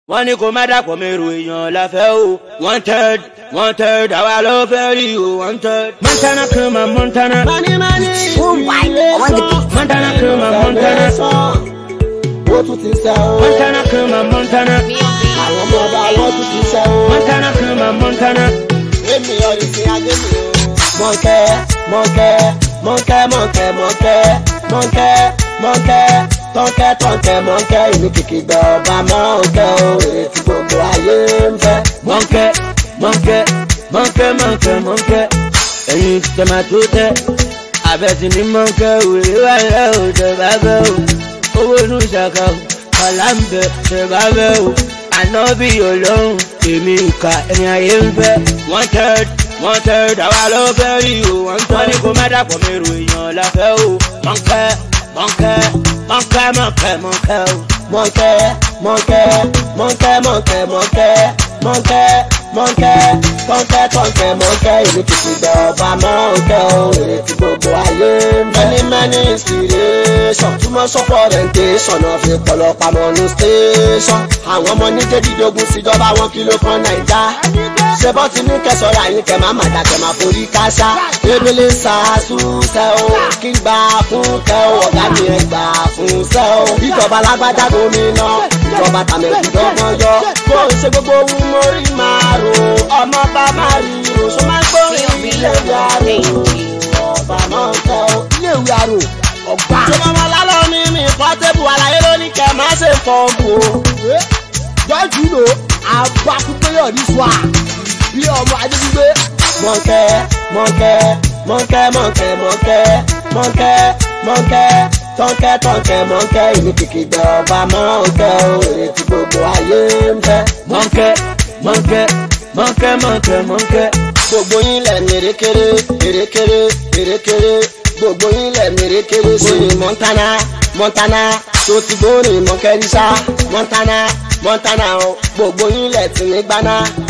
wọ́n ní kó má dàpọ̀ mẹ́rù èèyàn la fẹ́ o. Wanted àwa ló fẹ́ rí o. Wanted. Montana come on Montana. Money. Montana come on Montana. Wọ́n tún ti sẹ́ o. Montana come on Montana. Àwọn ọmọ ọba wọ́n tún ti sẹ́ o. Montana come on Montana. Èmi ọ̀rẹ́ sí ajé mi o. Mọ̀nkẹ́ ìlú kìkì gbẹ ọba mọ̀nkẹ́ o. Ètí gbogbo ayé ń fẹ́. Mọ̀nkẹ́. Ẹ̀yin tẹ̀mátó tẹ́. Àbẹ̀tì ní mọ̀nkẹ́ òwe wáyé o tẹ̀ bá bẹ́ o. Owó inú ìṣàkà o. Kàlá ń bẹ̀ tẹ̀ bá bẹ́ o. Ànábì Ọlọ́run èmi ìka ẹni ayé ń fẹ́. Wanted àwa ló fẹ́ rí o. Wọ́n ní kó má dàpọ̀ mẹ́rù èèyàn la fẹ́ o. Mọ̀nkẹ́ o. Mọ̀nkẹ́ ìlú kìkì gbẹ ọba mọ̀nkẹ́ o. Ètí gbogbo ayé ń fẹ́. Many inspiration too much orientation of a pọ̀lọpamọ́ ní station. Àwọn ọmọ ní jẹ́dídógún síjọba wọn kí ló kan Naija. Ṣé bọ́ ti ní kẹsọ̀rọ̀ àyín kẹ máa màdà kẹ máa forí káṣá. Ebele sàásù sẹ́ o, kí gbà fún kẹ o, ọ̀gá mi ẹ̀ gbà fún sẹ́ o. Ìjọba alágbádá gómìnà, ìjọba tàmẹ̀kù dọ́gbọ́n yọ. Kó o ṣe gbogbo ohun mórí máa rò, ọmọ bá máa rí rò, ṣó máa gbórin ilé ìwé àrò. Ọba máa ń tẹ́ o, ilé ìwé àrò, ọ̀gbà. Ṣé ọmọ lálọ́ ní mi pọ́tébù àlàyé lónìí kẹ máa ṣe fọ́ọ̀mù o. Jọ́jú lò, àgbàkúgbéyọ̀ ní sùá. Bí ọmọ Adébígbé. Mọ̀nkẹ́ ìlú kìkì gbẹ ọba mọ̀nkẹ́ o. Ètí gbogbo ayé ń fẹ́. Mọ̀nkẹ́. Gbogbo yín lẹ̀ mèrèkéré. Gbogbo yín lẹ̀ mèrèkéré. Sóyè Montana tó ti gbórin mọ̀nkẹ́ ríṣà. Montana o. Gbogbo yín lẹ̀ tì ní gbaná.